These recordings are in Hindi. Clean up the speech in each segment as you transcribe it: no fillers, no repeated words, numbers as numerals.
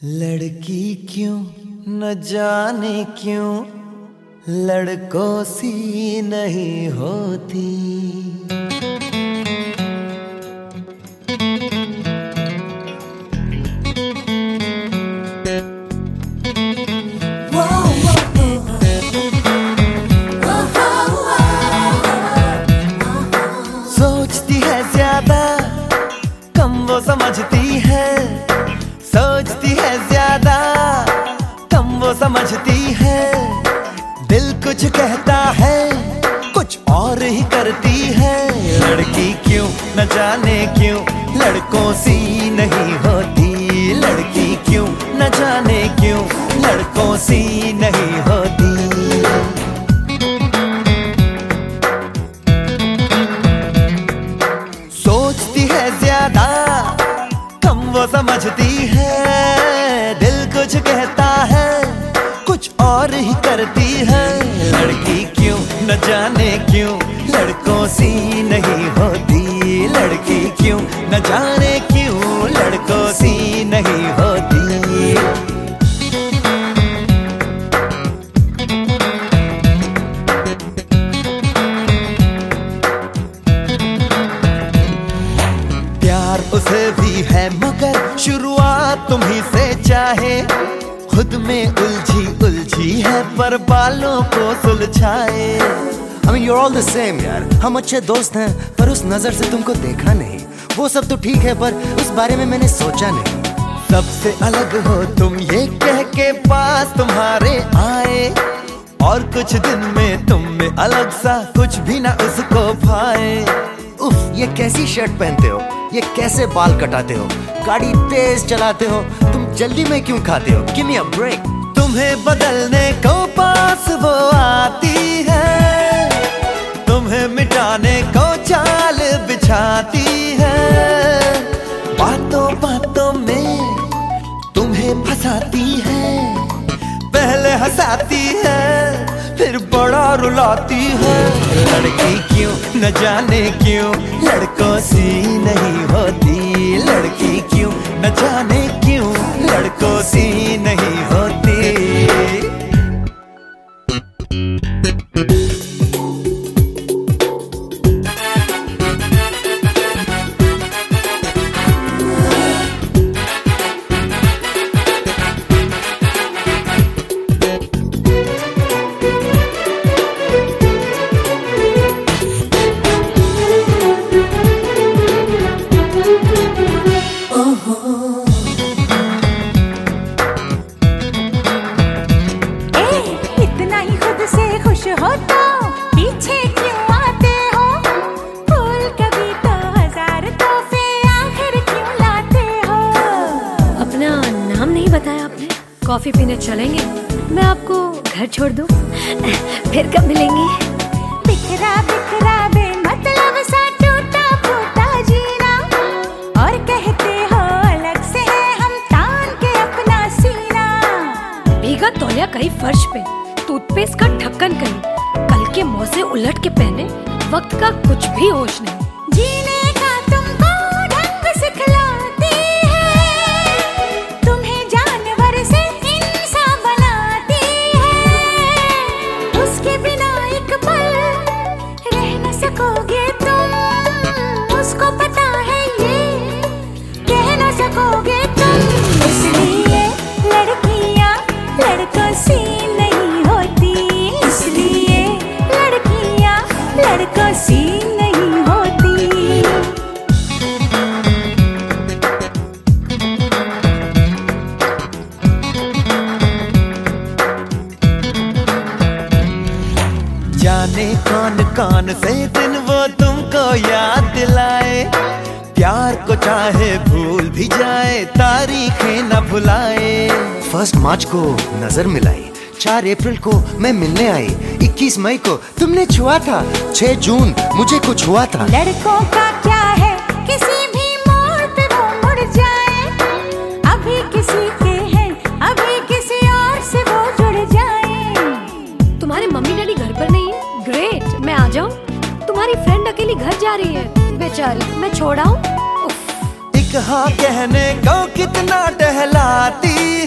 लड़की क्यों न जाने क्यों लड़कों सी नहीं होती। सोचती है ज्यादा कम वो समझती है, सोचती है ज्यादा कम वो समझती है। दिल कुछ कहता है कुछ और ही करती है। लड़की क्यों न जाने क्यों लड़कों सी नहीं होती। लड़की क्यों न जाने क्यों लड़कों सी नहीं होती। सोचती है ज्यादा कम वो समझती है। दिल कुछ कहता है कुछ और ही करती है। लड़की क्यों न जाने क्यों लड़कों सी नहीं होती। लड़की क्यों न जाने क्यों लड़कों सी नहीं होती। प्यार उसे भी है मगर शुरुआत तुम्ही से चाहे। खुद में उलझी उलझी है पर बालों को सुलझाए। I mean, you're all the same यार। हम अच्छे दोस्त हैं पर उस नजर से तुमको देखा नहीं। वो सब तो ठीक है पर उस बारे में मैंने सोचा नहीं। सबसे अलग हो तुम ये कह के पास तुम्हारे आए, और कुछ दिन में तुम में अलग सा कुछ भी ना उसको भाए। उफ, ये कैसी शर्ट पहनते हो, ये कैसे बाल कटाते हो, गाड़ी तेज चलाते हो, तुम जल्दी में क्यों खाते हो? Give me a break। तुम्हें बदलने को पास वो आती है, तुम्हें मिटाने को चाल बिछाती है। बातों बातों में तुम्हें फंसाती है, पहले हंसाती है फिर बड़ा रुलाती है। लड़की क्यों न जाने क्यों लड़कों सी नहीं होती। लड़की क्यों न जाने क्यों लड़कों सी नहीं होती। इतना ही खुद से खुश हो तो पीछे क्यों आते हो। फूल कभी तो हजार तोहफे आखिर क्यों लाते हो। अपना नाम नहीं बताया आपने। कॉफी पीने चलेंगे? मैं आपको घर छोड़ दूं? फिर कब मिलेंगी? बिखरा बिखरा बेमतलब सा टूटा फूटा जीना, और कहते हो अलग से है हम तान के अपना सीना। भीगा तौलिया कहीं फर्श पे, टूथपेस्ट का ढक्कन कहीं, कल के मौजे उलट के पहने, वक्त का कुछ भी होश नहीं। जीने का तुमको ढंग सिखलाती है, तुम्हें जानवर से इंसान बनाती है। उसके बिना एक पल रह न सकोगे तुम, उसको पता है ये कह न सकोगे तुम। इसलिए लड़कियां लड़कों सी नहीं होती। इसलिए लड़कियां लड़कों सी नहीं होती। जाने कौन कौन से दिन वो तुमको याद दिलाए। प्यार को चाहे भूल भी जाए तारीखें न भुलाए। 1 मार्च को नजर मिलाई, 4 अप्रैल को मैं मिलने आई, 21 मई को तुमने छुआ था, 6 जून मुझे कुछ हुआ था। लड़कों का क्या है किसी भी मोड़ पे वो मुड़ जाए। अभी किसी के हैं अभी किसी और से वो जुड़ जाए। तुम्हारे मम्मी डैडी घर पर नहीं है? ग्रेट, मैं आ जाऊं? तुम्हारी फ्रेंड अकेली घर जा रही है, बेचारी, मैं छोड़ आऊं? एक हाँ कहने को कितना टहलाती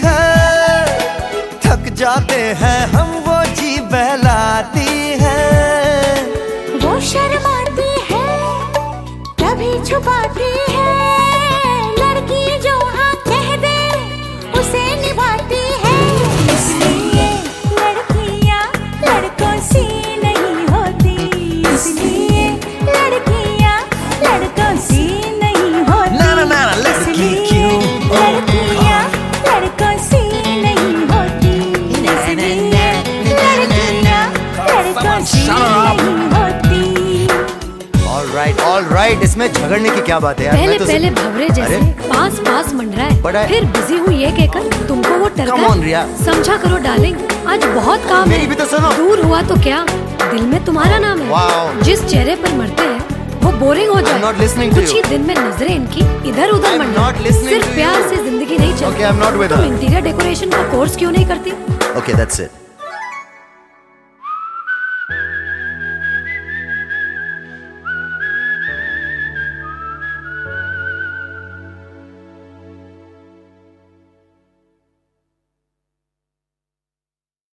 जाते हैं हम वो जी बहलाती है। वो शर्माती है कभी छुपाती है, लड़की जो हाँ कह दे उसे निभाती है। इसलिए लड़कियाँ लड़कों सी नहीं होती, इसलिए लड़कियाँ लड़कों सी नहीं होती। लड़की क्यों लड़कियाँ लड़कों सी नहीं होती, इसलिए लड़कियाँ लड़कों सी नहीं होती। All right, इसमें झगड़ने की क्या बात है यार? पहले पहले भवरे जैसे पास पास मंडराए, फिर बिजी हुई ये कहकर तुमको वो Come on, रिया। समझा करो डार्लिंग, आज बहुत काम मेरी है। भी तो सुनो। दूर हुआ तो क्या, दिल में तुम्हारा नाम है। Wow। जिस चेहरे पर मरते हैं वो बोरिंग हो जाए। not listening to कुछ you। ही दिन में नजरें इनकी इधर उधर I'm मंडराए। not listening सिर्फ to प्यार you। से जिंदगी नहीं चलती। Okay, I'm not with तुम her। इंटीरियर डेकोरेशन का कोर्स क्यों नहीं करती? Okay, that's it.